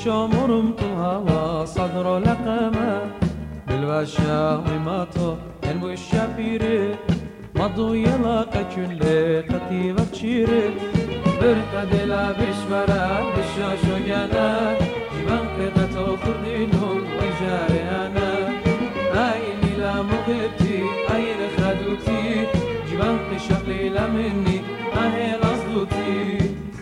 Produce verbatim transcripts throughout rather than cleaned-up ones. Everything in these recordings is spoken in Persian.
شامرم تو هوا صدر لقمه بالوشا وماتو انو الشبيره مضو يلاقى كل قتيبة تشيره برقد لا بشورا بالشاشو جانا جبان قطة خردينهم وجاري انا ايني لا مغبتي اين خدوتي جبان قشقلي لا مني اهي رصدوتي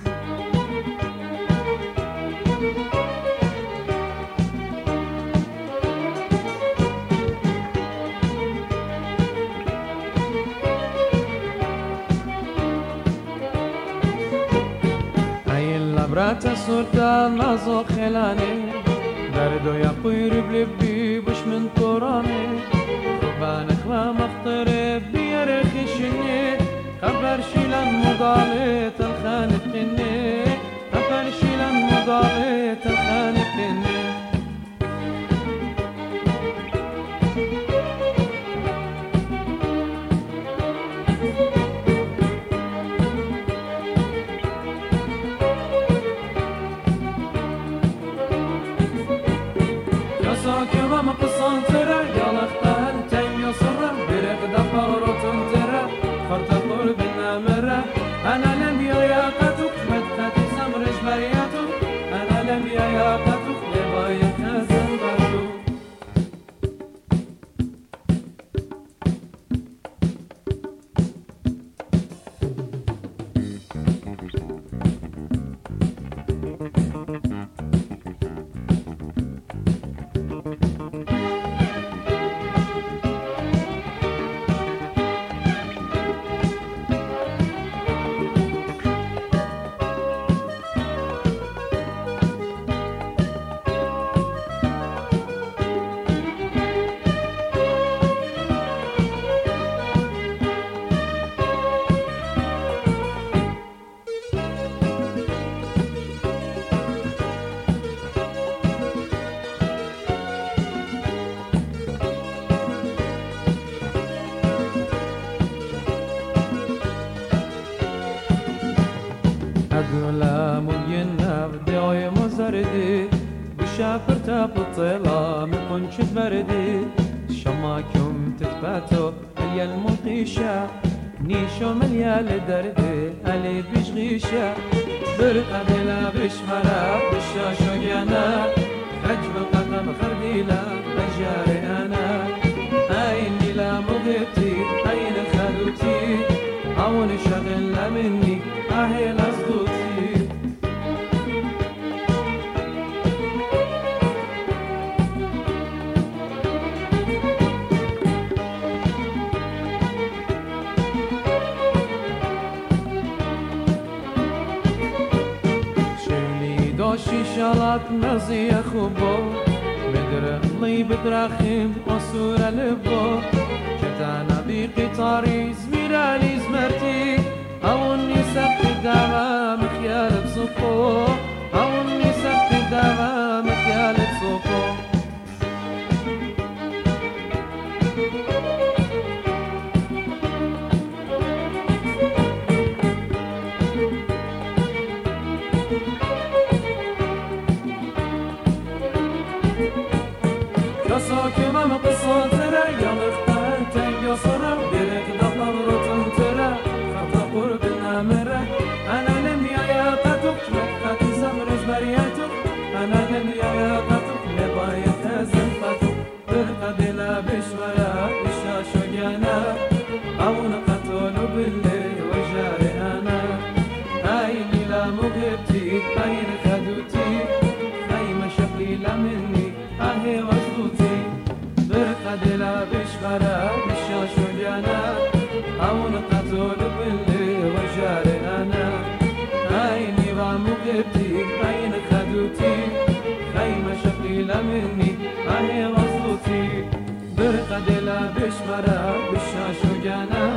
برات السلطان نازو خلاني دردو يا قير بلبي بش من طوراني خبان اخوة مخترب بيرخي شني خبر شيلان مضالة الخانق قني خبر شيلان مضالة الخانق قني كما مقصان ترى يالختان تيم يصرى برق دفارة ترى فرت قرب النمرة أنا لم ياقتك مدقتي سمرش برياتك أنا لم ياقتك لبايك زنبرتك أدولا مجينا بداية مزردي بشافر تاب الطيلة مكنش بردي شماكم تتباتو هي المنقيشة نيشو مليال دردي ألي بشغيشة برقة بلا بشمرة بشاشو جانا خجب القدم خرديلا بجاري أنا أين لا مغبتي أين خدوتي عون شغل مني أهي لصدوتي شيلي دوشي شالات نزي خوبو بدرخلي بدرخيم وصورة لبو كتانا بقطاري زميرالي زمرتي أوني سبت الدعوة مخيال بصفو أوني سبت الدعوة مخيال بصفو يسا كما مقصان ترى يالختان تنجا صرا برق دفن رتن ترى خطا قرب النمرة أنا لم ياقتك مدقتي زمرش برياتك أنا لم ياقتك لبايت زنفتك برقة دلا بشورا بشاشو جانا أو نقتل بالليل وجاري أنا أين لا مغبتي أين خدوتي خيمة شقلي لا مني أهي وصلتي برقة دلا بشورا بشاشو جانا أو نقتل بالليل وجاري أنا أين لا مغبتي أين خدوتي خيمة شقلي لا مني أهي وصلتي برقة دلا بشورا بشاشو جانا